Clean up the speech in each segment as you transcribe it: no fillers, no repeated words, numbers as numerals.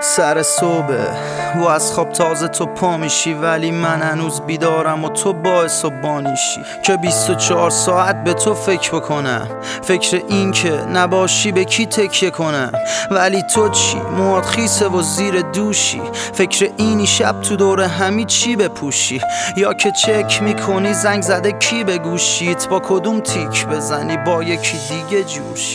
سر صبح و از خواب تازه تو پا میشی، ولی من هنوز بیدارم و تو باعث و بانیشی که 24 ساعت به تو فکر بکنم، فکر این که نباشی به کی تکیه کنم. ولی تو چی؟ موات خیسه و زیر دوشی، فکر اینی شب تو دور همی چی بپوشی، یا که چک میکنی زنگ زده کی به گوشیت، با کدوم تیک بزنی با یکی دیگه جوشی.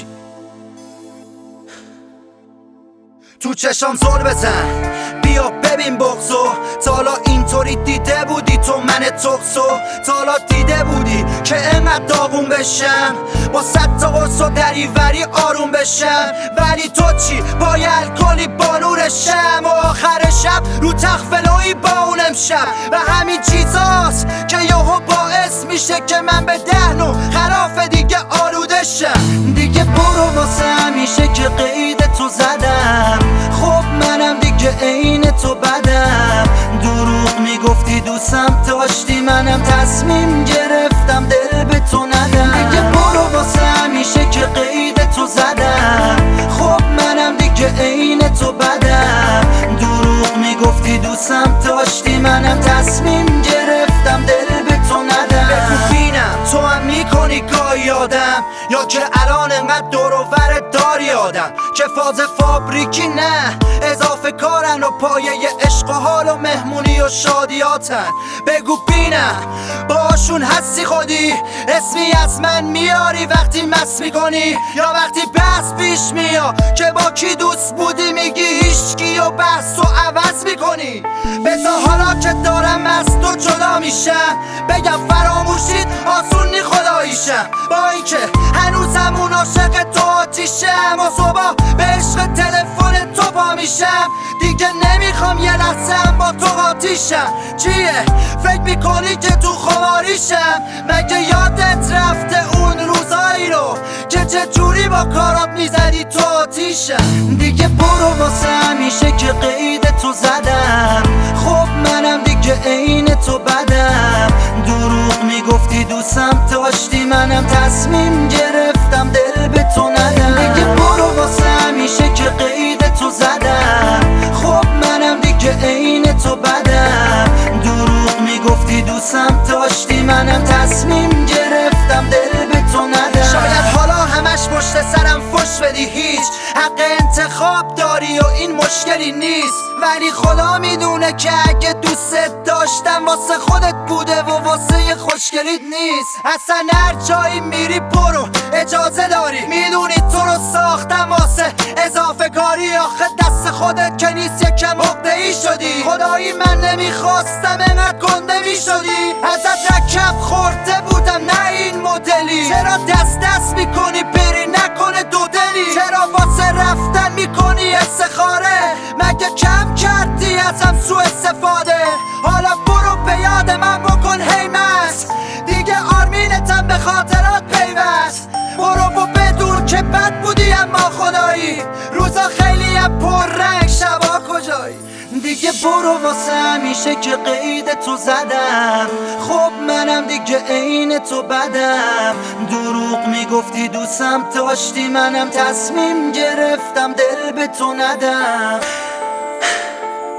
تو چشام زل بزن بیا ببین بغضو، تا حالا اینطوری دیده بودی تو من تقصو؟ تا حالا دیده بودی که انقدر داغون بشم، با 100 تا قرص و دریوری آروم بشم؟ ولی تو چی؟ با الکلی با نورشم و آخر شب رو تخت فلوی با اون امشب، و همین چیزاست که یهو باعث میشه که من به دهنو خرافه دیگه آلوده شم. دیگه برو واسه همیشه که قید تو زدم، خب منم دیگه عین تو بدم. دروغ میگفتی دوستم داشتی، منم تصمیم گرفتم دل به تو ندم. دیگه برو واسه همیشه که قید تو زدم، خب منم دیگه عین تو بدم. دروغ میگفتی دوستم داشتی، منم تصمیم گرفتم دل به تو ندم. بگو بینم تو هم میکنی گاهی آدم، یا که الان انقدر دور و ور داری آدم که فاز فابریکی نه اضافه کارن و پایه عشق و حال و مهمونی و شادیاتن. بگو بینم باشون هستی خودی، اسمی از من میاری وقتی مس میکنی، یا وقتی بحث پیش میاد که با کی دوست بودی میگی هیچکی و بحث و عوض میکنی. بذار حالا که دارم از تو جدا میشم بگم فراموشید آسون نی خداییشم، با اینکه هنوزمون عاشق تو آتیشم و صبح به عشق تلفن تو پا میشم. دیگه نمیخوام یه لحظه با تو آتیشم. چیه؟ فکر میکنی که تو خواریشم؟ مگه یادت رفته اون روزایی رو که چجوری با کارات میزدی تو آتیشم؟ دیگه برو واسه همیشه که قید تو زدم، خب منم دیگه عین تو بدم. دروغ میگفتی دوستم داشتی، منم تصمیم گرفتم دل به تو ندم. دیگه برو واسه همیشه که قید تو زدم، خب منم دیگه عین تو بدم. دروغ میگفتی دوستم داشتی، منم تصمیم گرفتم دل به تو ندم. شاید حالا همش پشت سرم فش بدی، هیچ حق انتخاب داری و این مشکلی نیست، ولی خدا میدونه که اگه دوست داشتم واسه خودت بوده و واسه خوشگلیت نیست. اصلا هر جایی میری برو اجازه داری، میدونی تو رو ساختم واسه اضافه کاری. آخه دست خودت که نیست یکم عقده‌ای شدی، خدایی من نمیخواستم انقدر گنده میشدی. ازت رکب خورده بودم نه این مدلی، چرا دست میکنی بری نکنه دو دلی؟ چرا واسه رفتن میکنی استخاره؟ مگه کم کردی ازم سوء استفاده؟ حالا برو به یاد من بکن هی مست، دیگه آرمینتم به خاطرات پیوست. برو و بدون که بد بودی اما خدایی، روزا خیلی هم پر رنگ شبا کجایی. دیگه برو واسه همیشه که قید تو زدم، خب منم دیگه عین تو بدم. دروغ میگفتی دوستم داشتی، منم تصمیم گرفتم دل به تو ندم.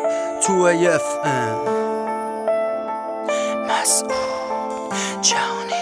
تو AFM مسعود جهانی.